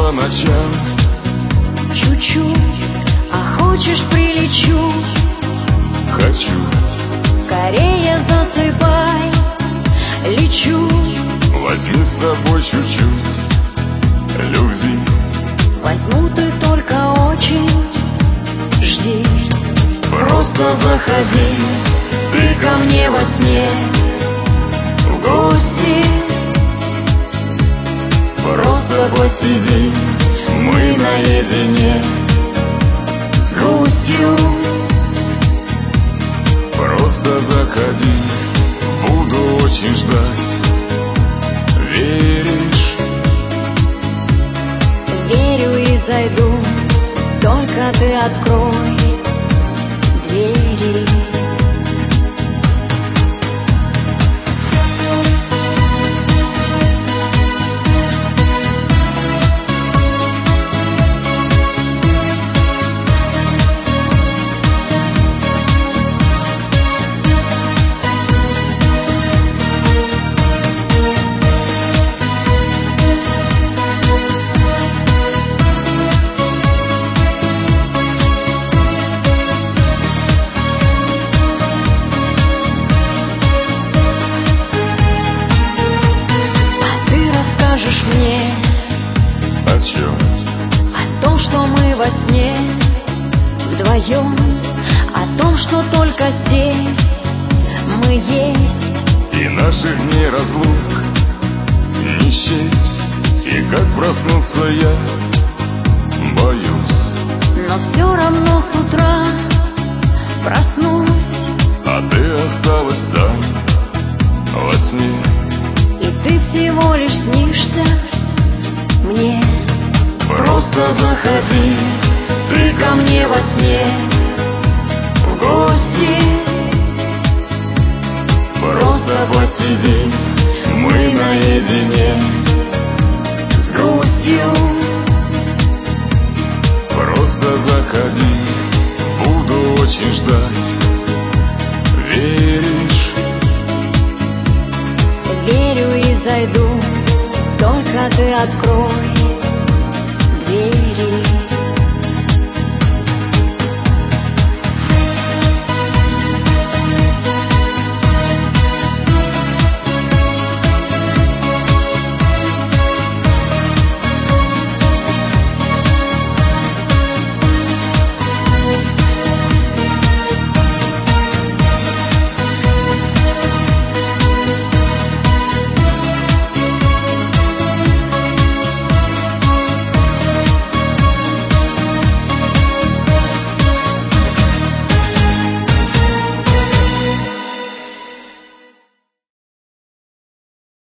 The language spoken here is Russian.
по ночам. Чуть-чуть, а хочешь прилечу. Хочу. Скорее засыпай, лечу. Возьми с собой чуть-чуть любви. Возьму, ты только очень жди. Просто заходи Ты ко мне во сне в гости. Просто посиди, мы наедине с грустью. Просто заходи, буду очень ждать. Веришь? Верю и зайду, только ты открой двери. Мне о чем? о том, что мы во сне вдвоем, о том, что только здесь мы есть. И наших дней разлук не счесть. И как проснуться я боюсь. Но все равно с утра проснусь, А ты осталась там во сне. и ты всего лишь снишься мне. Просто заходи, Ты ко мне во сне в гости. просто посиди, мы наедине с грустью. Просто заходи, буду очень ждать. Веришь? Верю и зайду, только ты открой двери.